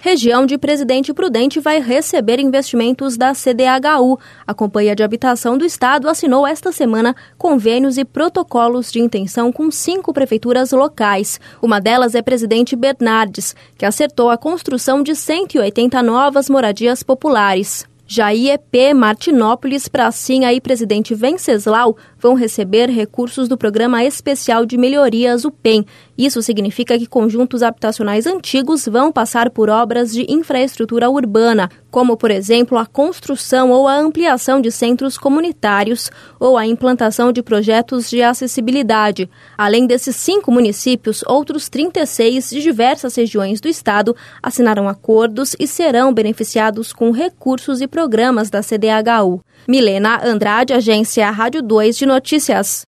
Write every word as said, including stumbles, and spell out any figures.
Região de Presidente Prudente vai receber investimentos da C D H U. A Companhia de Habitação do Estado assinou esta semana convênios e protocolos de intenção com cinco prefeituras locais. Uma delas é Presidente Bernardes, que acertou a construção de cento e oitenta novas moradias populares. Já I E P, Martinópolis, Pracinha e Presidente Venceslau vão receber recursos do Programa Especial de Melhorias, o P E M. Isso significa que conjuntos habitacionais antigos vão passar por obras de infraestrutura urbana, como, por exemplo, a construção ou a ampliação de centros comunitários ou a implantação de projetos de acessibilidade. Além desses cinco municípios, outros trinta e seis de diversas regiões do estado assinaram acordos e serão beneficiados com recursos e programas da C D H U. Milena Andrade, Agência Rádio dois de Notícias.